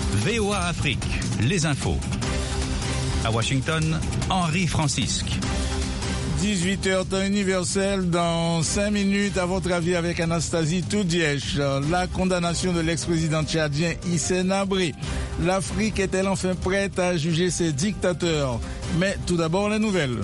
VOA Afrique, les infos. À Washington, Henri Francisque. 18h temps universel, dans 5 minutes, à votre avis avec Anastasie Toudièche. La condamnation de l'ex-président tchadien Hissène Habré. L'Afrique est-elle enfin prête à juger ses dictateurs? Mais tout d'abord, les nouvelles.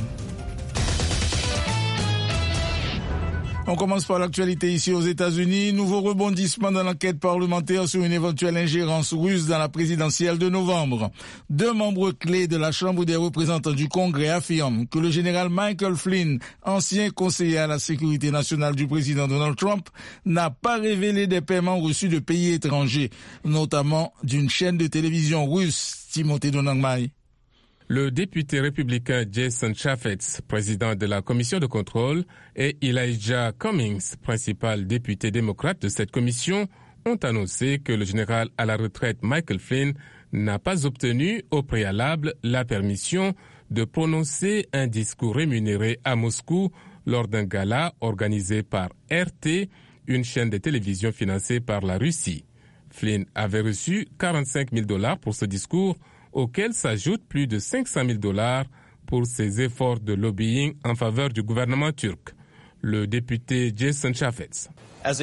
On commence par l'actualité ici aux États-Unis. Nouveau rebondissement dans l'enquête parlementaire sur une éventuelle ingérence russe dans la présidentielle de novembre. 2 membres clés de la Chambre des représentants du Congrès affirment que le général Michael Flynn, ancien conseiller à la sécurité nationale du président Donald Trump, n'a pas révélé des paiements reçus de pays étrangers, notamment d'une chaîne de télévision russe. Timothée Donangmai. Le député républicain Jason Chaffetz, président de la commission de contrôle, et Elijah Cummings, principal député démocrate de cette commission, ont annoncé que le général à la retraite Michael Flynn n'a pas obtenu au préalable la permission de prononcer un discours rémunéré à Moscou lors d'un gala organisé par RT, une chaîne de télévision financée par la Russie. Flynn avait reçu $45,000 pour ce discours, auquel s'ajoutent plus de $500,000 pour ses efforts de lobbying en faveur du gouvernement turc. Le député Jason Chaffetz. En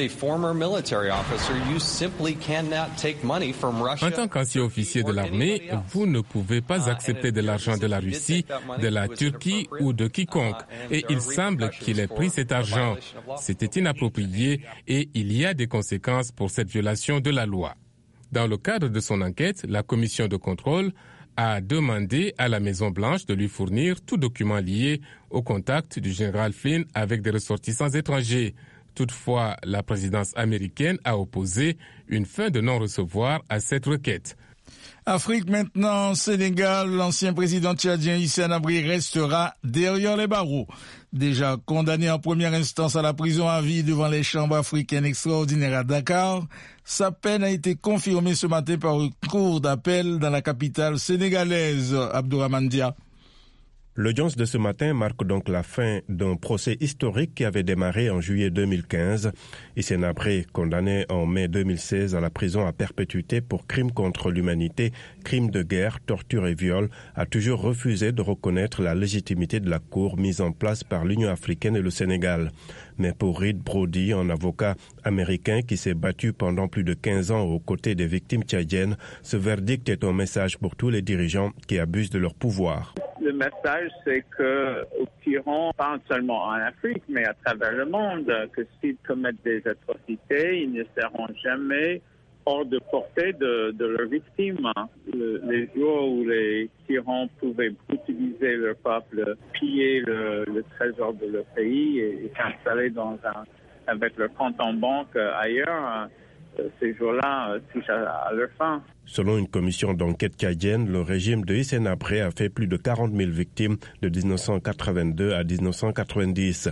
tant qu'ancien officier de l'armée, vous ne pouvez pas accepter de l'argent de la Russie, de la Turquie ou de quiconque. Et il semble qu'il ait pris cet argent. C'était inapproprié et il y a des conséquences pour cette violation de la loi. Dans le cadre de son enquête, la commission de contrôle a demandé à la Maison-Blanche de lui fournir tout document lié au contact du général Flynn avec des ressortissants étrangers. Toutefois, la présidence américaine a opposé une fin de non-recevoir à cette requête. Afrique maintenant, Sénégal, l'ancien président tchadien Hissène Habré restera derrière les barreaux. Déjà condamné en première instance à la prison à vie devant les chambres africaines extraordinaires à Dakar, sa peine a été confirmée ce matin par une cour d'appel dans la capitale sénégalaise, Abdourahmane Dia. L'audience de ce matin marque donc la fin d'un procès historique qui avait démarré en juillet 2015. Hissène Habré, condamné en mai 2016 à la prison à perpétuité pour crimes contre l'humanité, crimes de guerre, torture et viol, a toujours refusé de reconnaître la légitimité de la cour mise en place par l'Union africaine et le Sénégal. Mais pour Reed Brody, un avocat américain qui s'est battu pendant plus de 15 ans aux côtés des victimes tchadiennes, ce verdict est un message pour tous les dirigeants qui abusent de leur pouvoir. Le message, c'est que aux tyrans, pas seulement en Afrique, mais à travers le monde, que s'ils commettent des atrocités, ils ne seront jamais hors de portée de leurs victimes. Les jours où les tyrans pouvaient brutaliser leur peuple, piller le trésor de leur pays et s'installer avec leur compte en banque ailleurs, ces jours-là touchent à leur fin. Selon une commission d'enquête tchadienne, le régime de Hissène Habré a fait plus de 40 000 victimes de 1982 à 1990.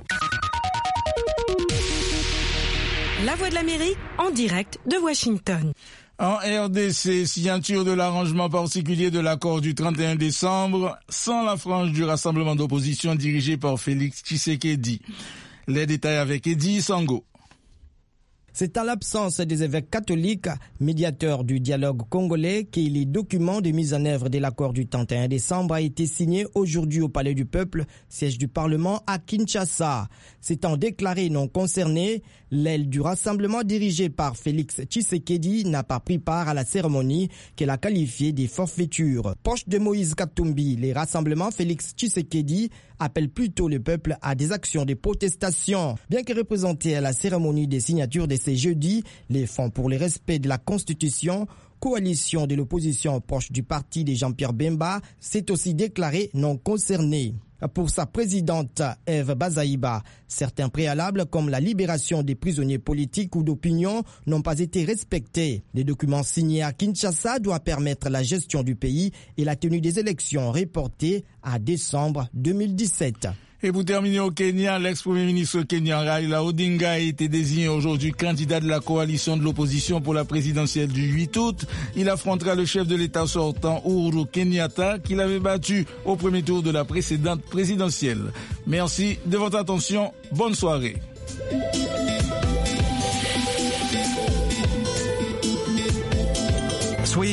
La Voix de l'Amérique, en direct de Washington. En RDC, signature de l'arrangement particulier de l'accord du 31 décembre, sans la frange du rassemblement d'opposition dirigé par Félix Tshisekedi. Les détails avec Eddie Sango. C'est à l'absence des évêques catholiques, médiateurs du dialogue congolais, que les documents de mise en œuvre de l'accord du 31 décembre a été signé aujourd'hui au Palais du Peuple, siège du Parlement à Kinshasa. S'étant déclaré non concerné, l'aile du rassemblement dirigé par Félix Tshisekedi n'a pas pris part à la cérémonie qu'elle a qualifiée des forfaitures. Proche de Moïse Katumbi, les rassemblements Félix Tshisekedi appellent plutôt le peuple à des actions de protestation. Bien que représentés à la cérémonie des signatures de ce jeudi, les Fonds pour le respect de la Constitution, coalition de l'opposition proche du parti de Jean-Pierre Bemba, s'est aussi déclarée non concernée. Pour sa présidente Eve Bazaïba, certains préalables comme la libération des prisonniers politiques ou d'opinion n'ont pas été respectés. Les documents signés à Kinshasa doivent permettre la gestion du pays et la tenue des élections reportées à décembre 2017. Et pour terminer au Kenya, l'ex-premier ministre kenyan Raila Odinga a été désigné aujourd'hui candidat de la coalition de l'opposition pour la présidentielle du 8 août. Il affrontera le chef de l'État sortant Uhuru Kenyatta qu'il avait battu au premier tour de la précédente présidentielle. Merci de votre attention. Bonne soirée.